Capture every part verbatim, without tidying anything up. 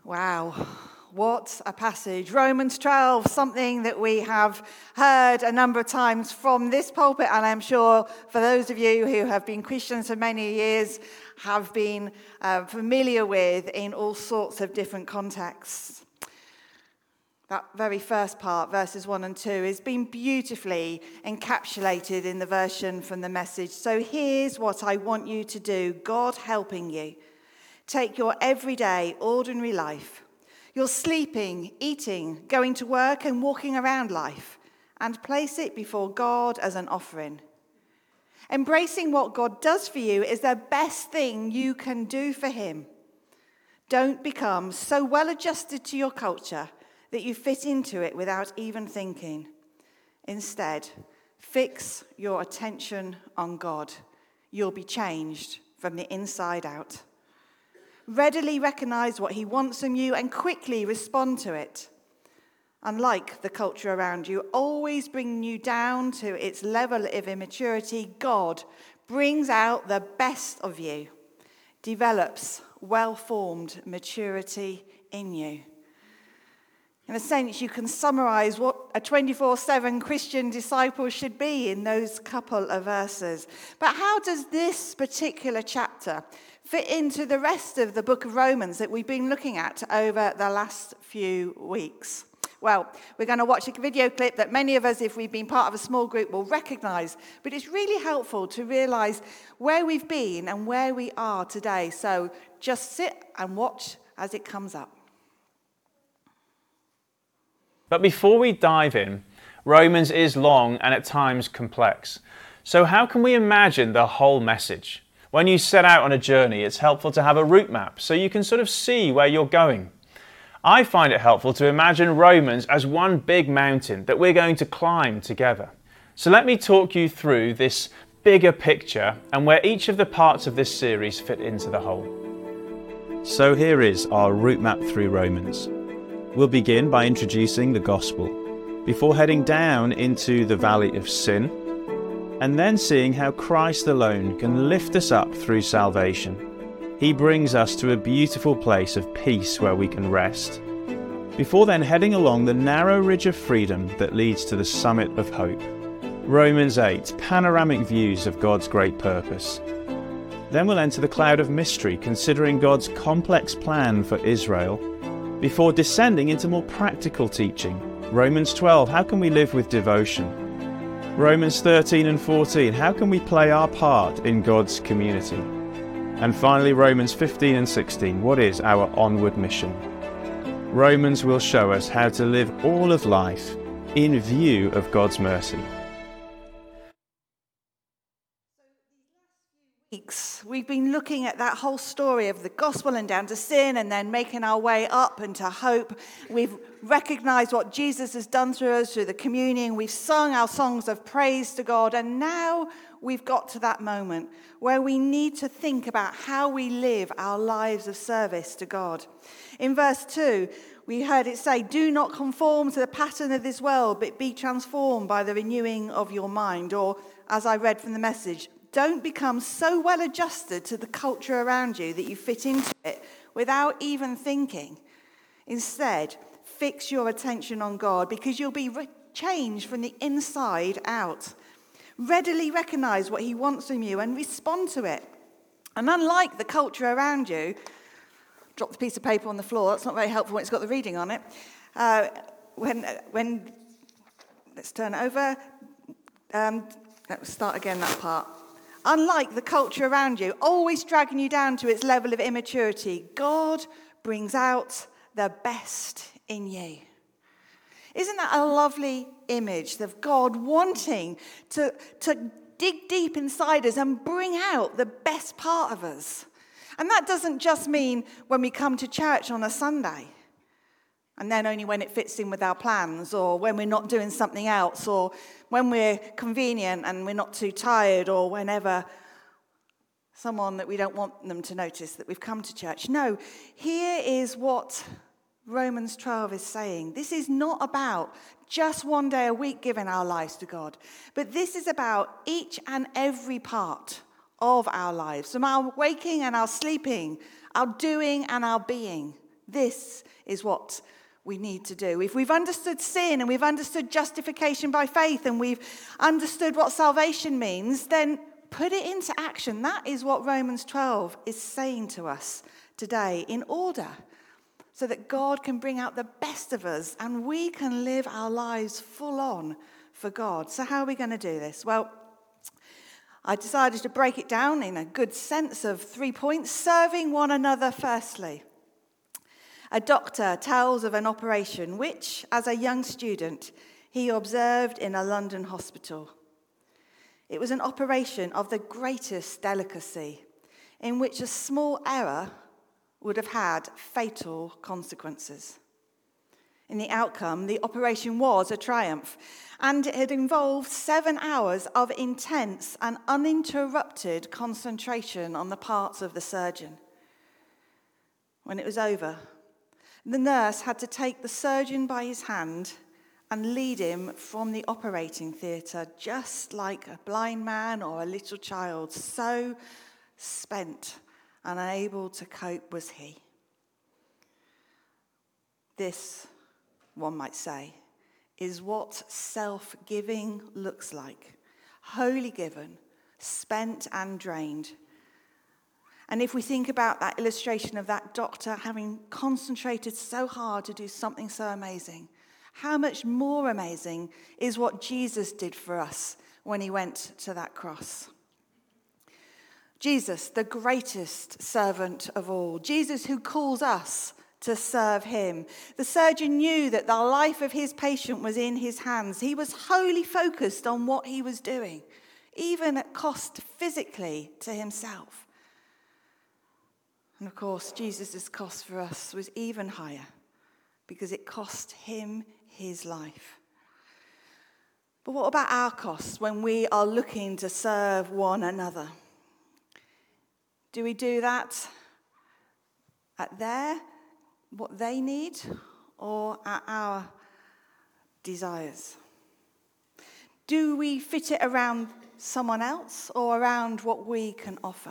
Wow, what a passage. Romans twelve, something that we have heard a number of times from this pulpit, and I'm sure for those of you who have been Christians for many years have been uh, familiar with in all sorts of different contexts. That very first part, verses one and two, is been beautifully encapsulated in the version from the Message. So here's what I want you to do, God helping you. Take your everyday, ordinary life, your sleeping, eating, going to work and walking around life, and place it before God as an offering. Embracing what God does for you is the best thing you can do for him. Don't become so well adjusted to your culture that you fit into it without even thinking. Instead, fix your attention on God. You'll be changed from the inside out. Readily recognize what he wants from you and quickly respond to it. Unlike the culture around you, always bringing you down to its level of immaturity, God brings out the best of you, develops well-formed maturity in you. In a sense, you can summarize what a twenty-four seven Christian disciple should be in those couple of verses. But how does this particular chapter fit into the rest of the book of Romans that we've been looking at over the last few weeks? Well, we're going to watch a video clip that many of us, if we've been part of a small group, will recognize. But it's really helpful to realize where we've been and where we are today. So just sit and watch as it comes up. But before we dive in, Romans is long and at times complex. So how can we imagine the whole message? When you set out on a journey, it's helpful to have a route map so you can sort of see where you're going. I find it helpful to imagine Romans as one big mountain that we're going to climb together. So let me talk you through this bigger picture and where each of the parts of this series fit into the whole. So here is our route map through Romans. We'll begin by introducing the gospel, before heading down into the valley of sin, and then seeing how Christ alone can lift us up through salvation. He brings us to a beautiful place of peace where we can rest, before then heading along the narrow ridge of freedom that leads to the summit of hope. Romans eight, panoramic views of God's great purpose. Then we'll enter the cloud of mystery, considering God's complex plan for Israel, before descending into more practical teaching. Romans twelve, how can we live with devotion? Romans thirteen and fourteen, how can we play our part in God's community? And finally, Romans fifteen and sixteen, what is our onward mission? Romans will show us how to live all of life in view of God's mercy. Weeks, we've been looking at that whole story of the gospel and down to sin and then making our way up into hope. We've recognized what Jesus has done through us through the communion. We've sung our songs of praise to God, and now we've got to that moment where we need to think about how we live our lives of service to God. In verse two, we heard it say, "Do not conform to the pattern of this world, but be transformed by the renewing of your mind." Or, as I read from the Message, don't become so well adjusted to the culture around you that you fit into it without even thinking. Instead, fix your attention on God, because you'll be re- changed from the inside out. Readily recognize what he wants from you and respond to it. And unlike the culture around you, drop the piece of paper on the floor, that's not very helpful when it's got the reading on it. Uh, when, when, let's turn it over. Um, let's start again that part. Unlike the culture around you, always dragging you down to its level of immaturity, God brings out the best in you. Isn't that a lovely image of God wanting to, to dig deep inside us and bring out the best part of us? And that doesn't just mean when we come to church on a Sunday, and then only when it fits in with our plans, or when we're not doing something else, or when we're convenient and we're not too tired, or whenever someone that we don't want them to notice that we've come to church. No, here is what Romans twelve is saying. This is not about just one day a week giving our lives to God, but this is about each and every part of our lives, from our waking and our sleeping, our doing and our being. This is what we need to do. If we've understood sin and we've understood justification by faith and we've understood what salvation means, then put it into action. That is what Romans twelve is saying to us today, in order so that God can bring out the best of us and we can live our lives full on for God. So how are we going to do this? Well, I decided to break it down in a good sense of three points. Serving one another firstly. A doctor tells of an operation which, as a young student, he observed in a London hospital. It was an operation of the greatest delicacy, in which a small error would have had fatal consequences. In the outcome, the operation was a triumph, and it had involved seven hours of intense and uninterrupted concentration on the parts of the surgeon. When it was over, the nurse had to take the surgeon by his hand and lead him from the operating theatre, just like a blind man or a little child. So spent and unable to cope was he. This, one might say, is what self-giving looks like. Wholly given, spent and drained. And if we think about that illustration of that doctor having concentrated so hard to do something so amazing, how much more amazing is what Jesus did for us when he went to that cross? Jesus, the greatest servant of all. Jesus who calls us to serve him. The surgeon knew that the life of his patient was in his hands. He was wholly focused on what he was doing, even at cost physically to himself. And of course, Jesus' cost for us was even higher because it cost him his life. But what about our costs when we are looking to serve one another? Do we do that at their, what they need, or at our desires? Do we fit it around someone else or around what we can offer?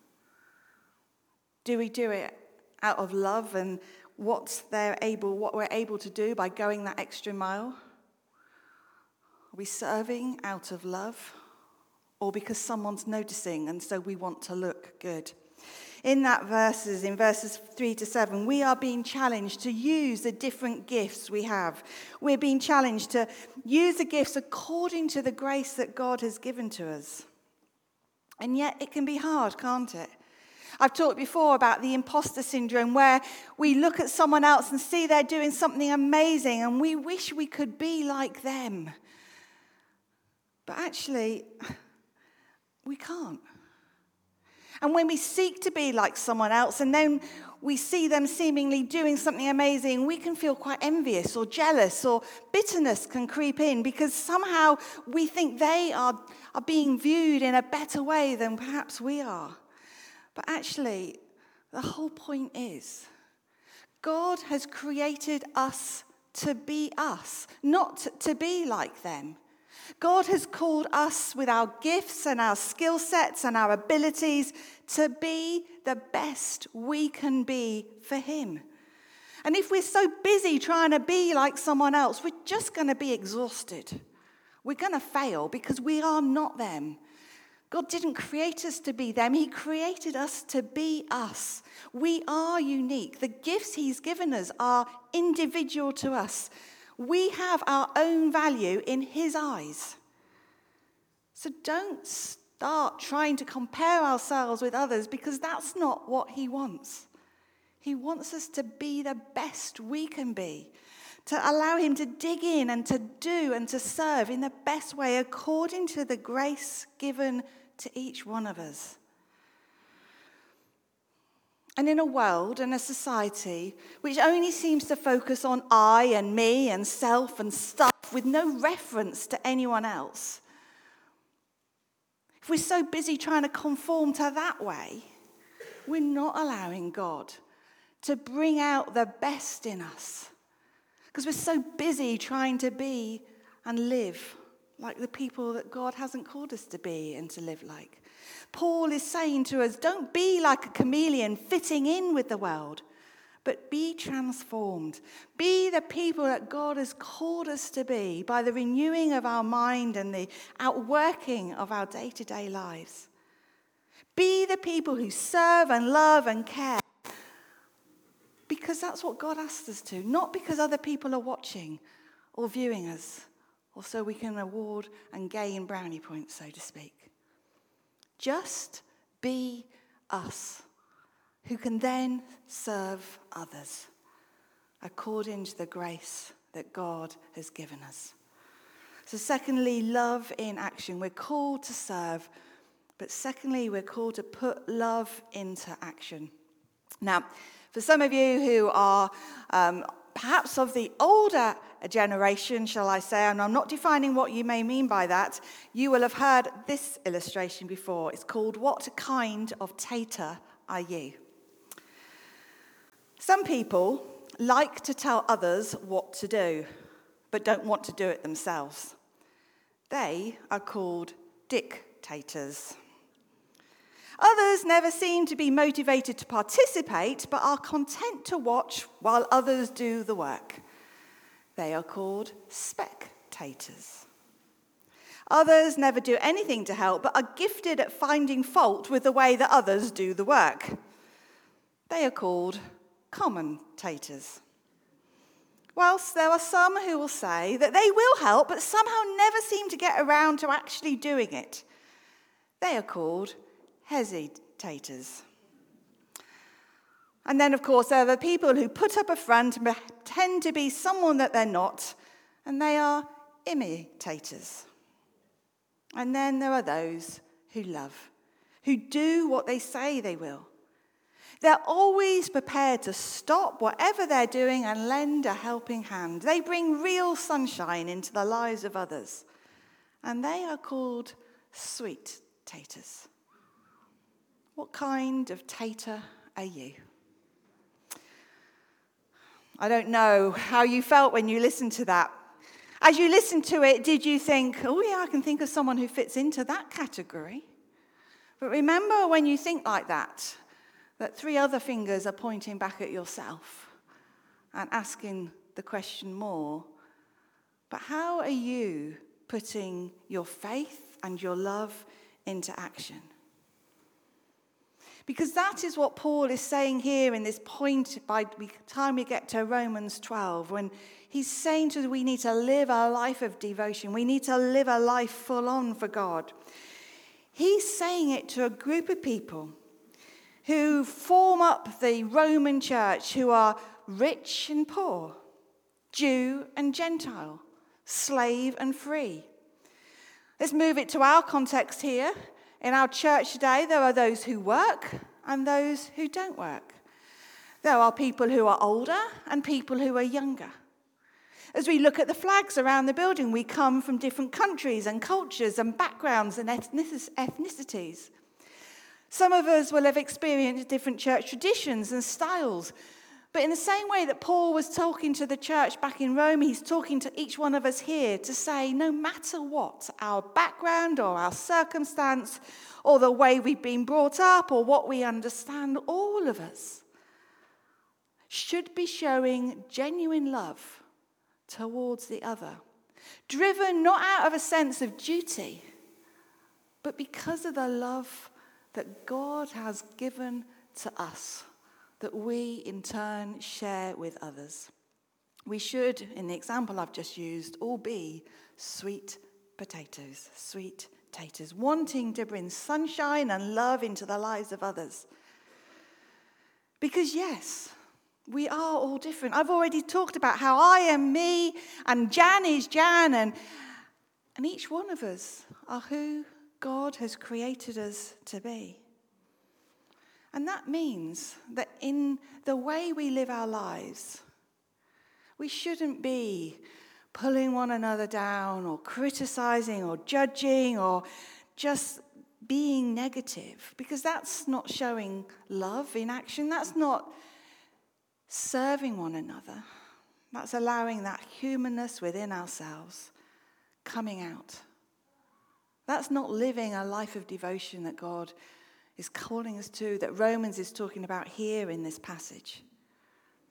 Do we do it out of love and what they're able, what we're able to do by going that extra mile? Are we serving out of love, or because someone's noticing and so we want to look good? In that verses, in verses three to seven, we are being challenged to use the different gifts we have. We're being challenged to use the gifts according to the grace that God has given to us. And yet it can be hard, can't it? I've talked before about the imposter syndrome, where we look at someone else and see they're doing something amazing and we wish we could be like them. But actually, we can't. And when we seek to be like someone else and then we see them seemingly doing something amazing, we can feel quite envious or jealous, or bitterness can creep in because somehow we think they are, are being viewed in a better way than perhaps we are. But actually, the whole point is, God has created us to be us, not to be like them. God has called us with our gifts and our skill sets and our abilities to be the best we can be for him. And if we're so busy trying to be like someone else, we're just going to be exhausted. We're going to fail because we are not them. God didn't create us to be them. He created us to be us. We are unique. The gifts he's given us are individual to us. We have our own value in his eyes. So don't start trying to compare ourselves with others, because that's not what he wants. He wants us to be the best we can be, to allow him to dig in and to do and to serve in the best way according to the grace given to each one of us. And in a world and a society which only seems to focus on I and me and self and stuff with no reference to anyone else, if we're so busy trying to conform to that way, we're not allowing God to bring out the best in us, because we're so busy trying to be and live like the people that God hasn't called us to be and to live like. Paul is saying to us, don't be like a chameleon fitting in with the world, but be transformed. Be the people that God has called us to be by the renewing of our mind and the outworking of our day-to-day lives. Be the people who serve and love and care, because that's what God asked us to, not because other people are watching or viewing us, or so we can award and gain brownie points, so to speak. Just be us, who can then serve others according to the grace that God has given us. So secondly, love in action. We're called to serve, but secondly, we're called to put love into action. Now, for some of you who are um, perhaps of the older generation, shall I say, and I'm not defining what you may mean by that, you will have heard this illustration before. It's called, "What kind of tater are you?" Some people like to tell others what to do, but don't want to do it themselves. They are called dictators. Others never seem to be motivated to participate, but are content to watch while others do the work. They are called spectators. Others never do anything to help, but are gifted at finding fault with the way that others do the work. They are called commentators. Whilst there are some who will say that they will help, but somehow never seem to get around to actually doing it. They are called hesitators. And then, of course, there are the people who put up a front and pretend to be someone that they're not, and they are imitators. And then there are those who love, who do what they say they will. They're always prepared to stop whatever they're doing and lend a helping hand. They bring real sunshine into the lives of others. And they are called sweet taters. What kind of tater are you? I don't know how you felt when you listened to that. As you listened to it, did you think, oh yeah, I can think of someone who fits into that category? But remember, when you think like that, that three other fingers are pointing back at yourself and asking the question more, but how are you putting your faith and your love into action? Because that is what Paul is saying here in this point by the time we get to Romans twelve, when he's saying to us we need to live a life of devotion. We need to live a life full on for God. He's saying it to a group of people who form up the Roman church, who are rich and poor, Jew and Gentile, slave and free. Let's move it to our context here. In our church today, there are those who work and those who don't work. There are people who are older and people who are younger. As we look at the flags around the building, we come from different countries and cultures and backgrounds and ethnicities. Some of us will have experienced different church traditions and styles. But in the same way that Paul was talking to the church back in Rome, he's talking to each one of us here to say, no matter what, our background or our circumstance or the way we've been brought up or what we understand, all of us should be showing genuine love towards the other, driven not out of a sense of duty, but because of the love that God has given to us, that we in turn share with others. We should, in the example I've just used, all be sweet potatoes, sweet taters, wanting to bring sunshine and love into the lives of others. Because yes, we are all different. I've already talked about how I am me and Jan is Jan, and, and each one of us are who God has created us to be. And that means that in the way we live our lives, we shouldn't be pulling one another down or criticizing or judging or just being negative, because that's not showing love in action. That's not serving one another. That's allowing that humanness within ourselves coming out. That's not living a life of devotion that God is calling us to, that Romans is talking about here in this passage.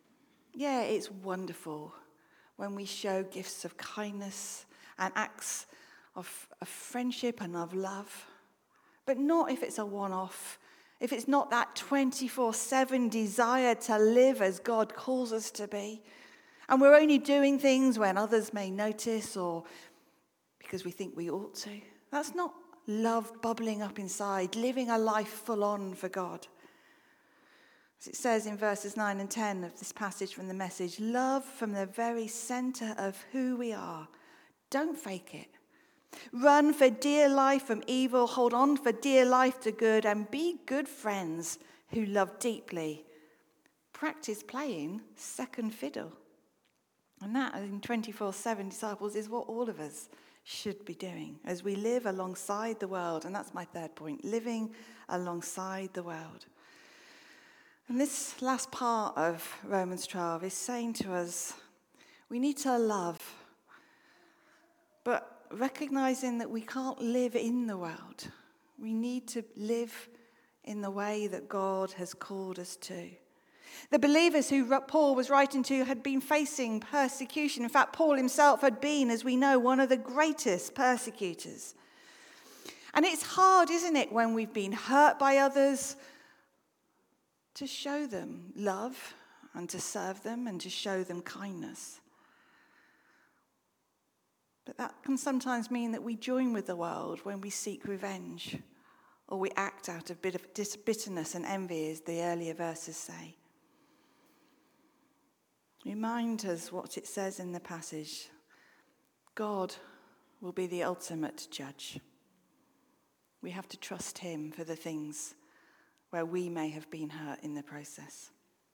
Yeah, it's wonderful when we show gifts of kindness and acts of, of friendship and of love, but not if it's a one-off, if it's not that twenty-four seven desire to live as God calls us to be. And we're only doing things when others may notice or because we think we ought to. That's not love bubbling up inside, living a life full on for God. As it says in verses nine and ten of this passage from the Message, love from the very center of who we are. Don't fake it. Run for dear life from evil, hold on for dear life to good, and be good friends who love deeply. Practice playing second fiddle. And that, in twenty-four seven Disciples, is what all of us should be doing as we live alongside the world. And that's my third point, living alongside the world. And this last part of Romans twelve is saying to us, we need to love, but recognizing that we can't live in the world. We need to live in the way that God has called us to. The believers who Paul was writing to had been facing persecution. In fact, Paul himself had been, as we know, one of the greatest persecutors. And it's hard, isn't it, when we've been hurt by others, to show them love and to serve them and to show them kindness. But that can sometimes mean that we join with the world when we seek revenge or we act out of bit of bitterness and envy, as the earlier verses say. Remind us what it says in the passage. God will be the ultimate judge. We have to trust him for the things where we may have been hurt in the process.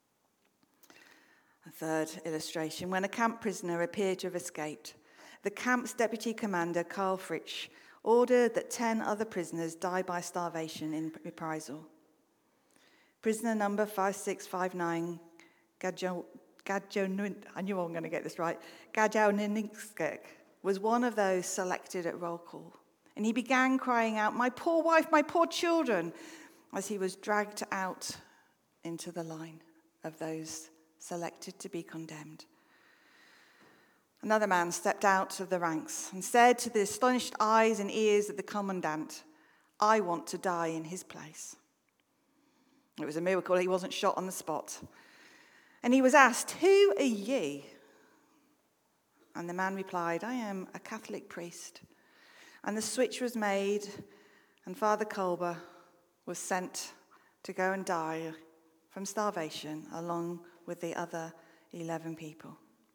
A third illustration. When a camp prisoner appeared to have escaped, the camp's deputy commander, Karl Fritsch, ordered that ten other prisoners die by starvation in reprisal. Prisoner number five six five nine, Gajo, Gajo, I knew I'm going to get this right, Gajowninskek, was one of those selected at roll call. And he began crying out, "My poor wife, my poor children," as he was dragged out into the line of those selected to be condemned. Another man stepped out of the ranks and said to the astonished eyes and ears of the commandant, "I want to die in his place." It was a miracle he wasn't shot on the spot. And he was asked, "Who are ye?" And the man replied, "I am a Catholic priest." And the switch was made, and Father Kolbe was sent to go and die from starvation along with the other eleven people.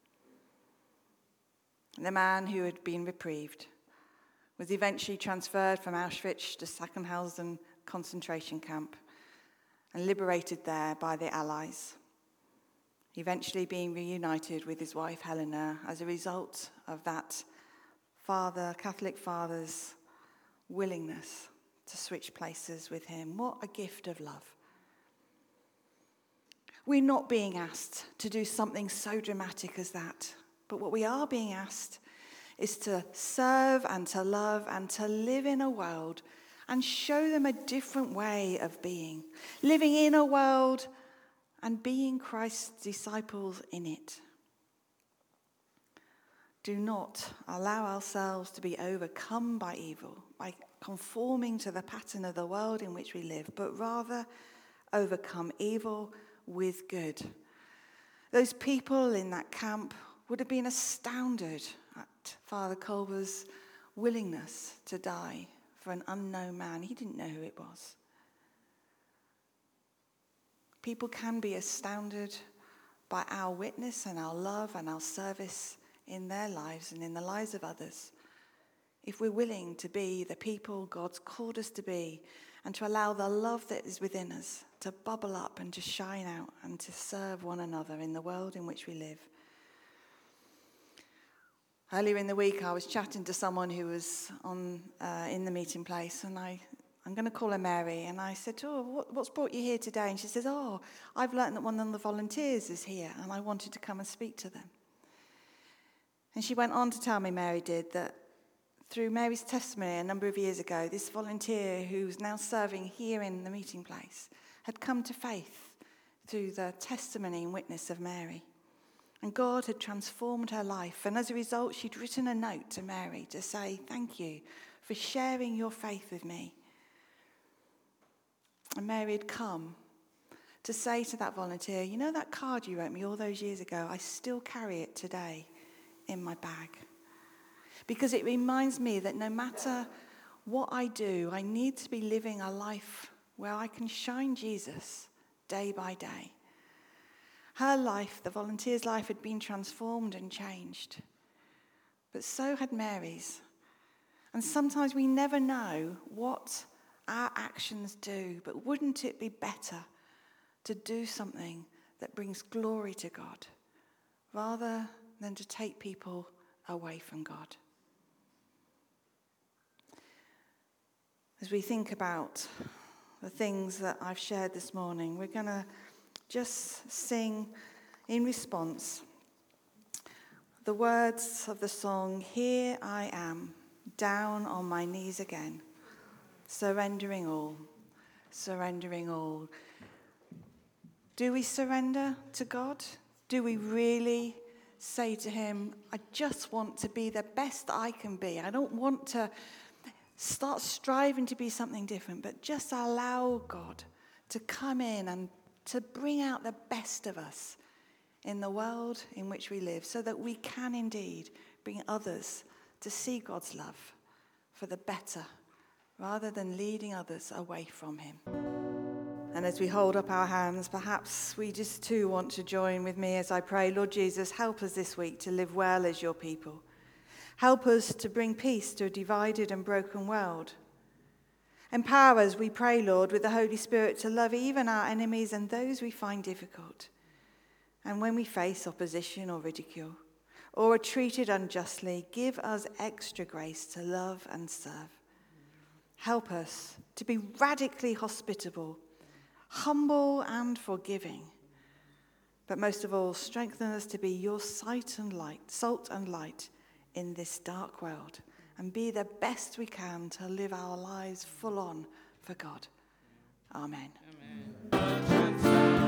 The man who had been reprieved was eventually transferred from Auschwitz to Sachsenhausen concentration camp and liberated there by the Allies, eventually being reunited with his wife Helena as a result of that father, Catholic father's willingness to switch places with him. What a gift of love. We're not being asked to do something so dramatic as that. But what we are being asked is to serve and to love and to live in a world and show them a different way of being. Living in a world and being Christ's disciples in it. Do not allow ourselves to be overcome by evil, by conforming to the pattern of the world in which we live, but rather overcome evil with good. Those people in that camp would have been astounded at Father Kolbe's willingness to die for an unknown man. He didn't know who it was. People can be astounded by our witness and our love and our service in their lives and in the lives of others, if we're willing to be the people God's called us to be and to allow the love that is within us to bubble up and to shine out and to serve one another in the world in which we live. Earlier in the week, I was chatting to someone who was on uh, in the meeting place, and I, I'm going to call her Mary, and I said, "Oh, what, what's brought you here today?" And she says, "Oh, I've learned that one of the volunteers is here, and I wanted to come and speak to them." And she went on to tell me, Mary did, that through Mary's testimony a number of years ago, this volunteer who's now serving here in the meeting place had come to faith through the testimony and witness of Mary. And God had transformed her life. And as a result, she'd written a note to Mary to say, thank you for sharing your faith with me. And Mary had come to say to that volunteer, you know that card you wrote me all those years ago? I still carry it today in my bag. Because it reminds me that no matter what I do, I need to be living a life where I can shine Jesus day by day. Her life, the volunteer's life, had been transformed and changed. But so had Mary's. And sometimes we never know what our actions do, but wouldn't it be better to do something that brings glory to God rather than to take people away from God? As we think about the things that I've shared this morning, we're going to just sing in response the words of the song, Here I Am, down on my knees again, surrendering all, surrendering all. Do we surrender to God? Do we really say to him, I just want to be the best I can be. I don't want to start striving to be something different, but just allow God to come in and to bring out the best of us in the world in which we live, so that we can indeed bring others to see God's love for the better, rather than leading others away from him. And as we hold up our hands, perhaps we just too want to join with me as I pray, Lord Jesus, help us this week to live well as your people. Help us to bring peace to a divided and broken world. Empower us, we pray, Lord, with the Holy Spirit to love even our enemies and those we find difficult. And when we face opposition or ridicule, or are treated unjustly, give us extra grace to love and serve. Help us to be radically hospitable, humble and forgiving. But most of all, strengthen us to be your sight and light, salt and light in this dark world, and be the best we can to live our lives full on for God. Amen. Amen.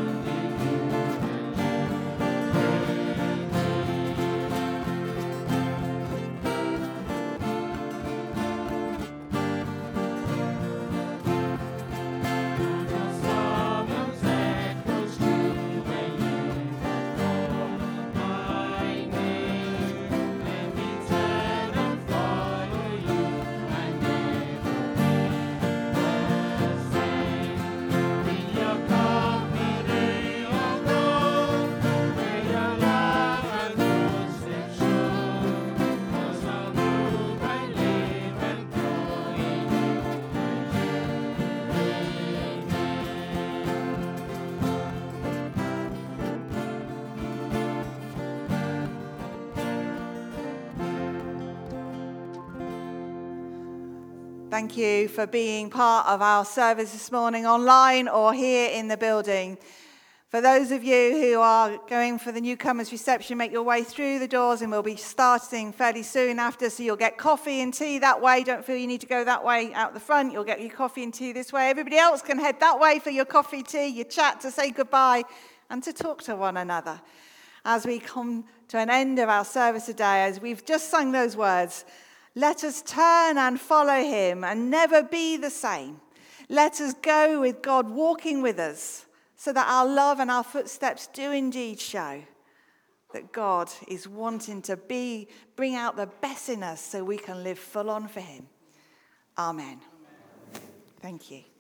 Thank you for being part of our service this morning, online or here in the building. For those of you who are going for the newcomers reception, make your way through the doors and we'll be starting fairly soon after, so you'll get coffee and tea that way. Don't feel you need to go that way out the front. You'll get your coffee and tea this way. Everybody else can head that way for your coffee, tea, your chat, to say goodbye and to talk to one another. As we come to an end of our service today, as we've just sung those words, let us turn and follow him and never be the same. Let us go with God walking with us, so that our love and our footsteps do indeed show that God is wanting to be, bring out the best in us so we can live full on for him. Amen. Amen. Thank you.